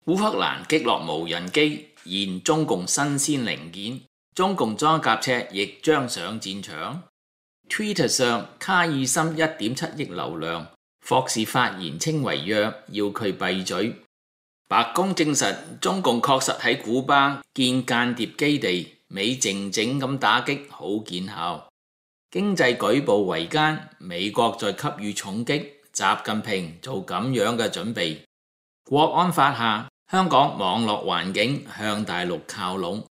烏克蘭擊落無人機，現中共新鮮零件，中共裝甲車亦將上戰場。Twitter 上卡爾森1.7億流量，霍士發言稱違約，要佢閉嘴。白宮證實中共確實喺古巴建間諜基地，美靜靜咁打擊，好見效。經濟舉步維艱，美國在給予重擊，習近平做咁樣嘅準備。國安法下，香港網絡環境向大陸靠攏。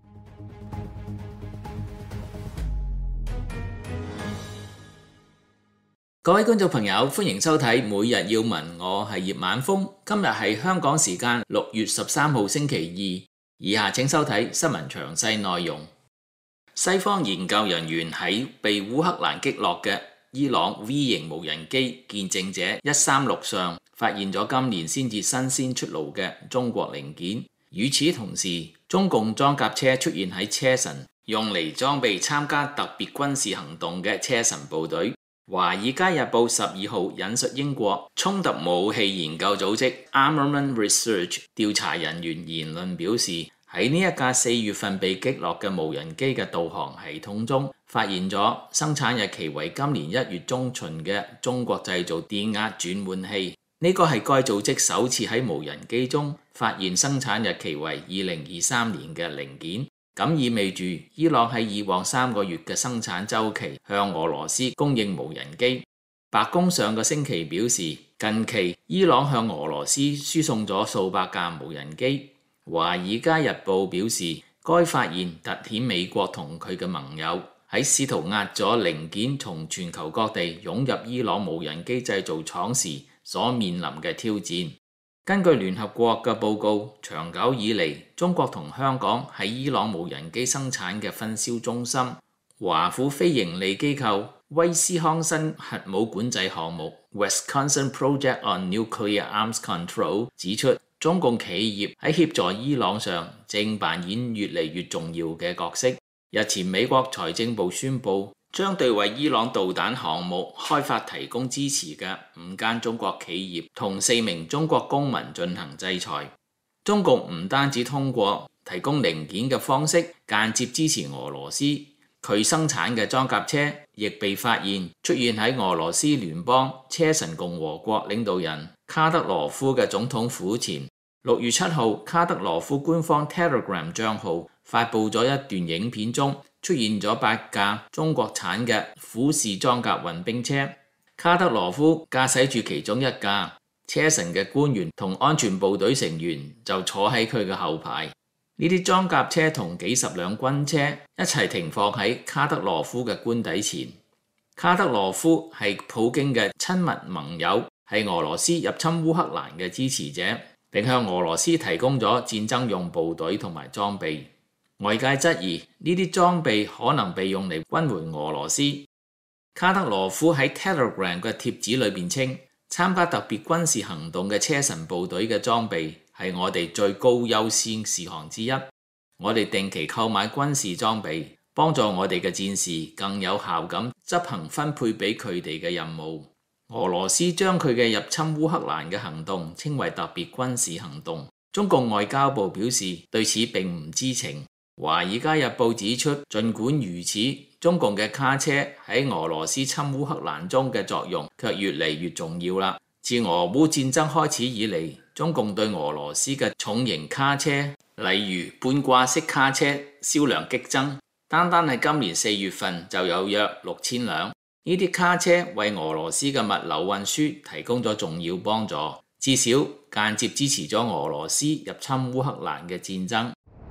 各位觀眾朋友，歡迎收睇每日要聞，我係葉晚風。今日係香港時間6月13號星期二，以下請收睇新聞詳細內容。西方研究人員喺被烏克蘭擊落嘅伊朗 V 型無人機見證者136上發現咗今年先至新鮮出爐嘅中國零件。與此同時，中共裝甲車出現喺車臣，用嚟裝備參加特別軍事行動嘅車臣部隊。《華爾街日報》12號引述英國衝突武器研究組織 Armament Research 調查人員言論表示，喺呢一架4月份被擊落嘅無人機嘅導航系統中，發現咗生產日期為今年1月中旬嘅中國製造電壓轉換器。呢個係該組織首次喺無人機中發現生產日期為2023年嘅零件。咁意味住伊朗喺以往3個月嘅生產週期向俄羅斯供應無人機。白宮上個星期表示，近期伊朗向俄羅斯輸送咗數百架無人機。華爾街日報表示，該發現凸顯美國同佢嘅盟友喺試圖壓咗零件從全球各地湧入伊朗無人機製造廠時所面臨嘅挑戰。根據聯合國嘅報告，長久以嚟，中國同香港喺伊朗無人機生產嘅分銷中心。華府非營利機構威斯康辛核武管制項目 Wisconsin Project on Nuclear Arms Control 指出，中共企業喺協助伊朗上正扮演越嚟越重要嘅角色。日前，美國財政部宣布，將對為伊朗導彈項目開發提供支持嘅5間中國企業同4名中國公民進行制裁。中共唔單止通過提供零件嘅方式間接支持俄羅斯，佢生產嘅裝甲車亦被發現出現喺俄羅斯聯邦車臣共和國領導人卡德羅夫嘅總統府前。6月7號，卡德羅夫官方 Telegram 帳號發布咗一段影片，中出現咗8架中國產嘅虎式裝甲運兵車，卡德羅夫駕駛住其中一架，車臣嘅官員同安全部隊成員就坐喺佢嘅後排。呢啲裝甲車同幾十輛軍車一齊停放喺卡德羅夫嘅官邸前。卡德羅夫係普京嘅親密盟友，係俄羅斯入侵烏克蘭嘅支持者，並向俄羅斯提供咗戰爭用部隊同埋裝備。外界質疑呢啲裝備可能被用嚟軍援俄羅斯。卡德羅夫喺 Telegram 嘅貼紙裏邊稱，參加特別軍事行動嘅車臣部隊嘅裝備係我哋最高優先事項之一。我哋定期購買軍事裝備，幫助我哋嘅戰士更有效咁執行分配俾佢哋嘅任務。俄羅斯將佢嘅入侵烏克蘭嘅行動稱為特別軍事行動。中共外交部表示對此並唔知情。華爾街日報指出，儘管如此，中共嘅卡車喺俄羅斯侵烏克蘭中嘅作用卻越嚟越重要啦。自俄烏戰爭開始以嚟，中共對俄羅斯嘅重型卡車，例如半掛式卡車，銷量激增。單係今年4月份就有約6000輛。呢啲卡車為俄羅斯嘅物流運輸提供咗重要幫助，至少間接支持咗俄羅斯入侵烏克蘭嘅戰爭。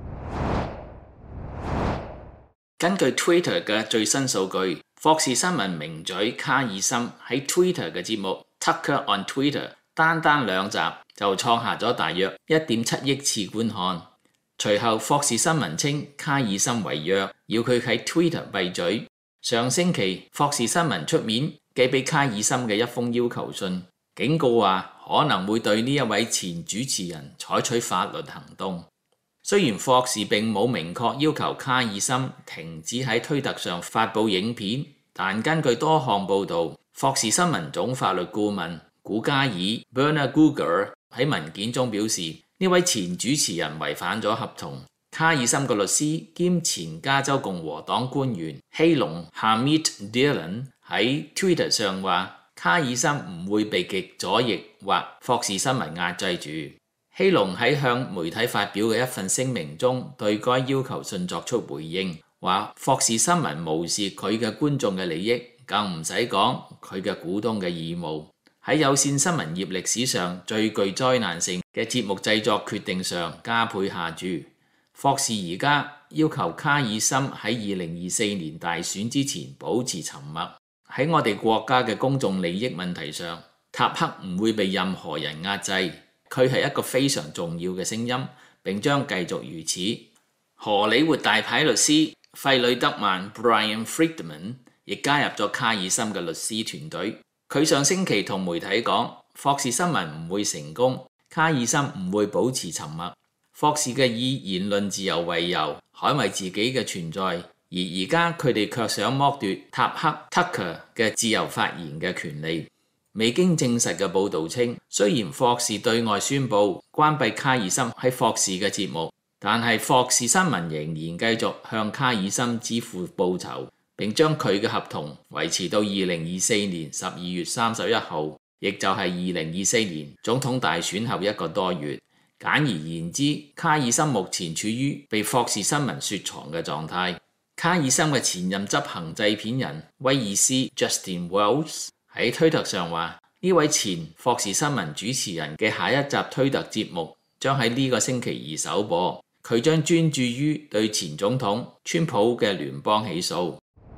根據 Twitter 嘅最新數據，霍士新聞名嘴卡爾森喺 Twitter 嘅節目 Tucker on Twitter 單2集就創下咗大約 1.7 億次觀看。隨後霍士新聞稱卡爾森違約，要佢喺 Twitter 閉嘴。上星期霍士新聞出面寄俾卡爾森嘅一封要求信，警告話可能會對呢一位前主持人採取法律行動。雖然霍士並冇明確要求卡爾森停止喺推特上發布影片，但根據多項報導，霍士新聞總法律顧問古加爾 Bernard Guger 喺文件中表示， 呢位前主持人違反咗合同。卡爾森嘅律師兼前加州共和黨官員希隆 Hamid Dillon 喺 Twitter 上話，卡爾森唔會被極左翼或霍士新聞壓制住。希隆喺向媒體發表嘅一份聲明中，對該要求信作出回應，話霍士新聞無視佢嘅觀眾嘅利益，更唔使講佢嘅股東嘅義務。喺有線新聞業歷史上最具災難性嘅節目製作決定上加倍下注。霍士而家要求卡爾森喺2024年大選之前保持沉默。喺我哋國家嘅公眾利益問題上，塔克唔會被任何人壓制，佢係一個非常重要嘅聲音，並將繼續如此。荷里活大牌律師費呂德曼 Brian Friedman 亦加入咗卡爾森嘅律師團隊。佢上星期同媒體講，霍士新聞唔會成功，卡爾森唔會保持沉默。霍士嘅以言論自由為由，捍衛自己嘅存在，而而家佢哋卻想剝奪塔克 Tucker 嘅自由發言嘅權利。未經證實嘅報導稱，雖然霍士對外宣布關閉卡爾森喺霍士嘅節目，但係霍士新聞仍然繼續向卡爾森支付報酬，並將佢嘅合同維持到2024年12月31號，亦就係2024年總統大選後1個多月。簡而言之，卡爾森目前處於被霍士新聞雪藏嘅狀態。卡爾森嘅前任執行製片人威爾斯 Justin Wells 喺推特上話，呢位前霍士新聞主持人嘅下一集推特節目將喺呢個星期2首播，佢將專注於對前總統川普嘅聯邦起訴。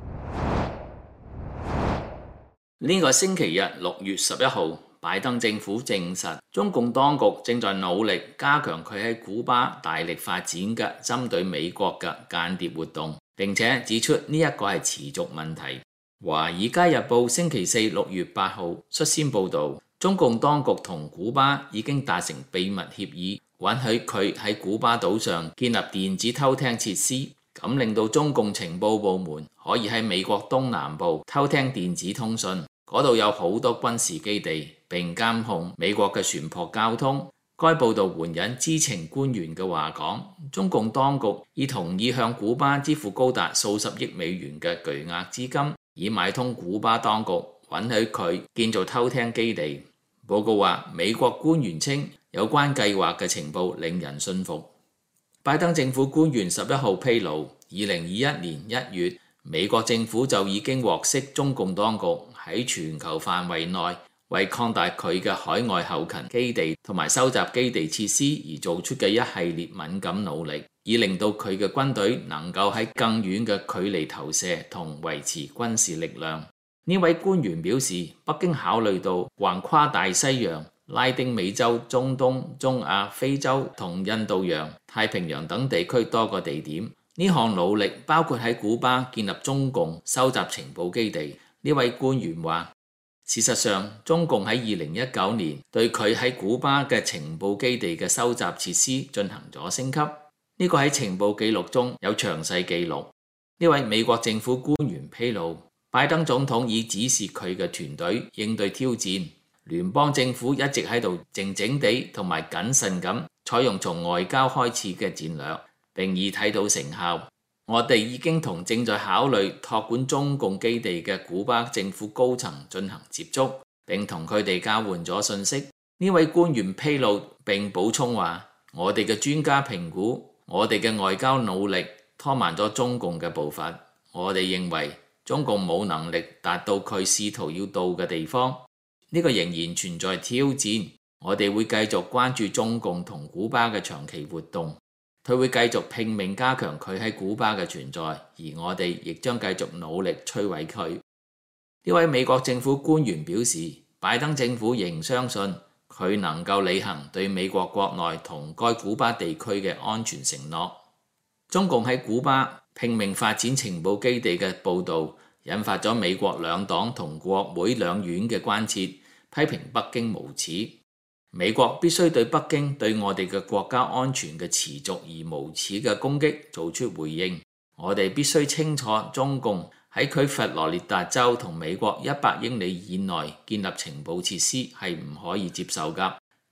呢個星期日6月11號，拜登政府證實，中共當局正在努力加強佢喺古巴大力發展嘅針對美國嘅間諜活動，並且指出呢一個係持續問題。華爾街日報星期四6月8號率先報導，中共當局同古巴已經達成秘密協議，允許佢喺古巴島上建立電子偷聽設施，咁令到中共情報部門可以喺美國東南部偷聽電子通訊。嗰度有好多軍事基地，並監控美國嘅船舶交通。該報導援引知情官員嘅話講，中共當局已同意向古巴支付高達數十億美元嘅巨額資金，以買通古巴當局，允許佢建造偷聽基地。報告話，美國官員稱有關計劃嘅情報令人信服。拜登政府官員11號披露，2021年1月，美國政府就已經獲悉中共當局喺全球範圍內為擴大佢嘅海外後勤基地同埋收集基地設施而做出嘅一系列敏感努力，以令到佢嘅軍隊能夠喺更遠嘅距離投射同維持軍事力量。呢位官員表示，北京考慮到橫跨大西洋、拉丁美洲、中東、中亞、非洲同印度洋、太平洋等地區多個地點，呢項努力包括喺古巴建立中共收集情報基地。呢位官員話，事實上，中共喺2019年對佢喺古巴嘅情報基地嘅收集設施進行咗升級。呢個喺情報記錄中有詳細記錄。呢位美國政府官員披露，拜登總統已指示佢嘅團隊應對挑戰。聯邦政府一直喺度靜靜地同埋謹慎咁採用從外交開始嘅戰略，並已睇到成效。我哋已經同正在考慮託管中共基地嘅古巴政府高層進行接觸，並同佢哋交換咗信息。呢位官員披露並補充話，我哋嘅專家評估，我哋嘅外交努力拖慢咗中共嘅步伐。我哋認為中共冇能力達到佢試圖要到嘅地方。呢個仍然存在挑戰。我哋會繼續關注中共同古巴嘅長期活動。佢會繼續拼命加強佢喺古巴嘅存在，而我哋亦將繼續努力摧毀佢。呢位美國政府官員表示，拜登政府仍相信佢能夠履行對美國國內同該古巴地區嘅安全承諾。中共喺古巴拼命發展情報基地嘅報導，引發咗美國兩黨同國會兩院嘅關切，批評北京無恥。美國必須對北京對我哋嘅國家安全嘅持續而無恥嘅攻擊做出回應。我哋必須清楚，中共喺佢佛羅列達州同美國100英里以內建立情報設施係唔可以接受㗎。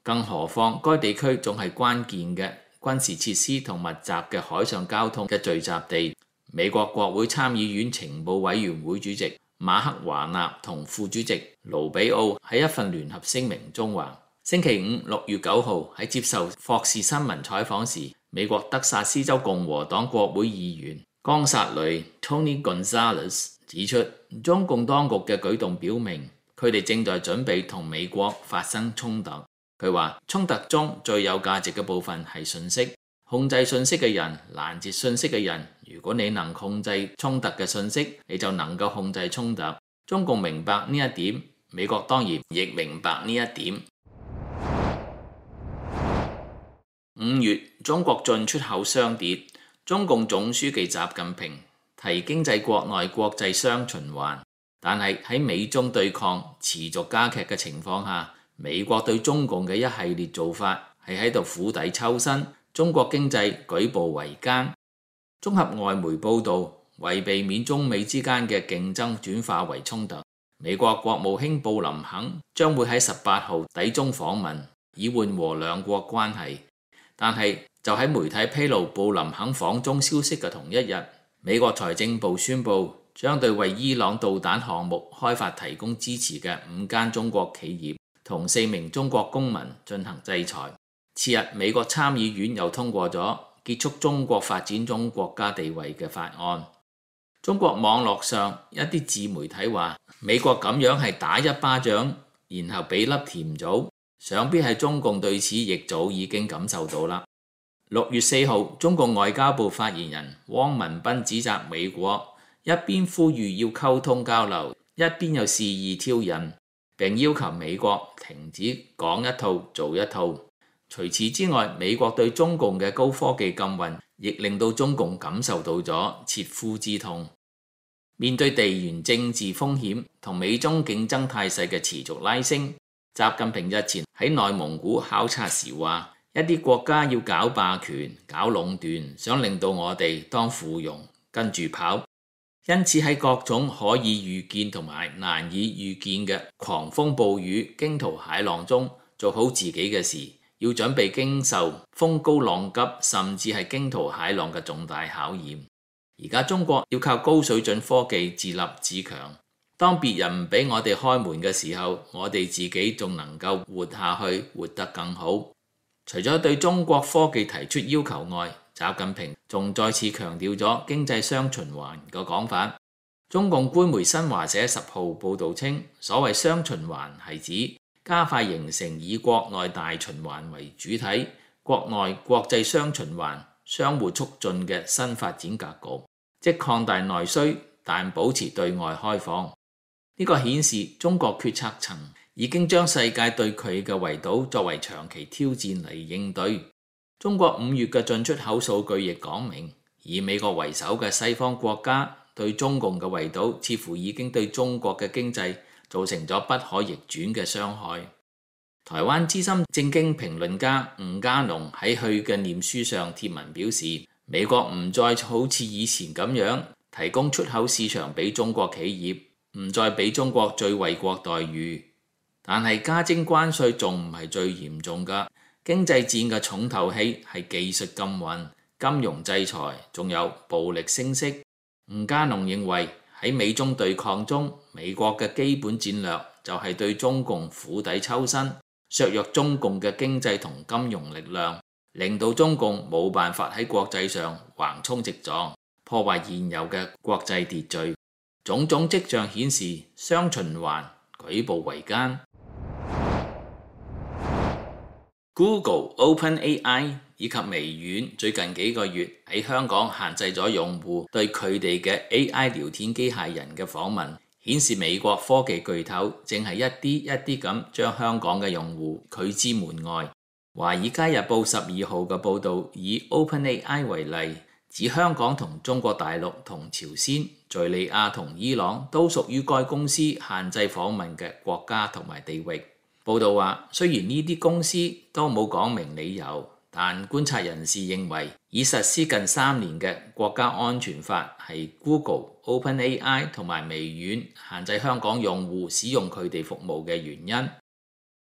更何況該地區仲係關鍵嘅軍事設施同密集嘅海上交通嘅聚集地。美國國會參議院情報委員會主席馬克華納同副主席盧比奧喺一份聯合聲明中話，星期五6月9號喺接受霍士新聞採訪時，美國德薩斯州共和黨國會議員岡薩雷 Tony Gonzalez 指出，中共當局嘅舉動表明佢哋正在準備同美國發生衝突。佢話衝突中最有價值嘅部分係信息，控制信息嘅人攔截信息嘅人，如果你能控制衝突嘅信息，你就能夠控制衝突。中共明白呢一點，美國當然亦明白呢一點。5月，中國進出口雙跌，中共總書記習近平提經濟國內國際雙循環，但係喺美中對抗持續加劇嘅情況下，美國對中共嘅一系列做法係喺度釜底抽薪，中國經濟舉步維艱。綜合外媒報導，為避免中美之間嘅競爭轉化為衝突，美國國務卿布林肯將會喺18號抵中訪問，以緩和兩國關係。但係就喺媒體披露布林肯訪中消息嘅同一日，美國財政部宣布將對為伊朗導彈項目開發提供支持嘅5間中國企業同4名中國公民進行制裁。次日，美國參議院又通過咗結束中國發展中國家地位嘅法案。中國網絡上一啲自媒體話，美國咁樣係打一巴掌，然後俾粒甜棗，想必係中共對此亦早已經感受到啦。6月4號，中共外交部發言人汪文斌指責美國一邊呼籲要溝通交流，一邊又肆意挑釁，並要求美國停止講一套做一套。除此之外，美國對中共嘅高科技禁運亦令到中共感受到咗切膚之痛。面對地緣政治風險同美中競爭態勢嘅持續拉升，習近平日前喺內蒙古考察時話，一啲國家要搞霸權、搞壟斷，想令到我哋當附庸跟住跑。因此喺各種可以預見同埋難以預見嘅狂風暴雨、驚濤駭浪中，做好自己嘅事，要準備經受風高浪急，甚至係驚濤駭浪嘅重大考驗。而家中國要靠高水準科技自立自強，當別人唔俾我哋開門嘅時候，我哋自己仲能夠活下去，活得更好。除咗對中國科技提出要求外，習近平仲再次強調咗經濟雙循環嘅講法。中共官媒新華社10號報導稱，所謂雙循環係指加快形成以國內大循環為主體、國內國際雙循環相互促進嘅新發展格局，即擴大內需但保持對外開放。呢個顯示中國決策層已經將世界對佢嘅圍堵作為長期挑戰嚟應對。中國5月嘅進出口數據亦講明，以美國為首嘅西方國家對中共嘅圍堵似乎已經對中國嘅經濟造成咗不可逆轉嘅傷害。台灣資深政經評論家吳嘉農喺佢嘅臉書上貼文表示，美國唔再好似以前咁樣提供出口市場俾中國企業，唔再俾中國最惠國待遇，但係加徵關稅仲唔係最嚴重㗎。經濟戰嘅重頭戲係技術禁運、金融制裁，仲有暴力升息。吳嘉農認為喺美中對抗中，美國嘅基本戰略就係對中共釜底抽薪，削弱中共嘅經濟同金融力量，令到中共冇辦法喺國際上橫衝直撞，破壞現有嘅國際秩序。種種跡象顯示，雙循環舉步維艱。Google、OpenAI 以及微軟最近幾個月喺香港限制咗用戶對佢哋嘅 AI 聊天機械人嘅訪問，顯示美國科技巨頭正係一啲一啲咁將香港嘅用戶拒之門外。華爾街日報12號嘅報導以 OpenAI 為例，指香港同中國大陸同朝鮮、敘利亞同伊朗都屬於該公司限制訪問嘅國家同埋地域。報導話，雖然呢啲公司都冇講明理由，但觀察人士認為，已實施近3年嘅國家安全法係 Google、OpenAI 同埋微軟限制香港用戶使用佢哋服務嘅原因。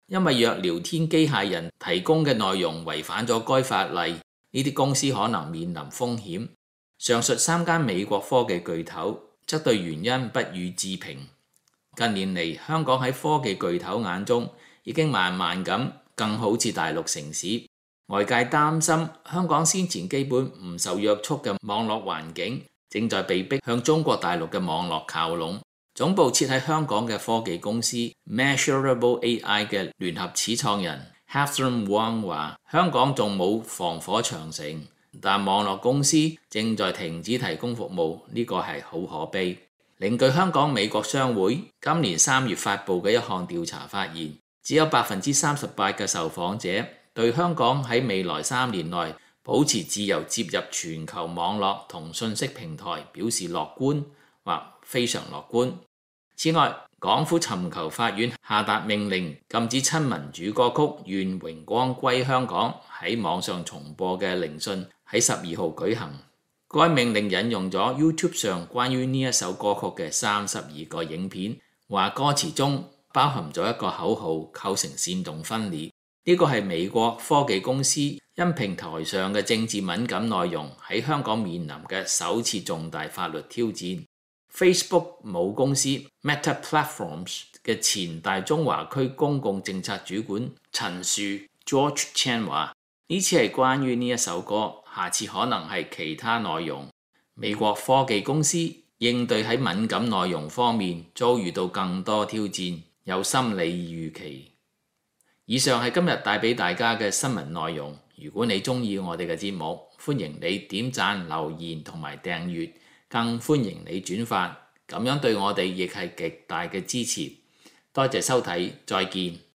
因為若聊天機械人提供嘅內容違反咗該法例，呢啲公司可能面臨風險。上述3間美國科技巨頭則對原因不予置評。近年嚟，香港喺科技巨頭眼中已經慢慢咁更好似大陸城市。外界擔心香港先前基本唔受約束嘅網絡環境正在被迫向中國大陸嘅網絡靠攏。總部設喺香港嘅科技公司 Measurable AI 嘅聯合始創人 Hafthorne Wang 話：香港仲冇防火長城，但網絡公司正在停止提供服務，呢個係好可悲。另據香港美國商會今年3月發布嘅一項調查發現，只有38%嘅受訪者對香港喺未來3年內保持自由接入全球網絡同信息平台表示樂觀或非常樂觀。此外，港府尋求法院下達命令，禁止親民主歌曲《願榮光歸香港》喺網上重播嘅聆訊喺12號舉行。該命令引用咗 YouTube 上關於呢一首歌曲嘅32個影片，話歌詞中包含咗一個口號，構成煽動分裂。呢個係美國科技公司因平台上嘅政治敏感內容喺香港面臨嘅首次重大法律挑戰。Facebook 母公司 Meta Platforms 嘅前大中華區公共政策主管陳樹 George Chan 話：呢次係關於呢一首歌，下次可能係其他內容。美國科技公司應對喺敏感內容方面遭遇到更多挑戰，有心理預期。以上係今日帶俾大家嘅新聞內容。如果你鍾意我哋嘅節目，歡迎你點讚、留言同埋訂閱。更歡迎你轉發，咁樣對我哋亦係極大嘅支持。多謝收睇，再見。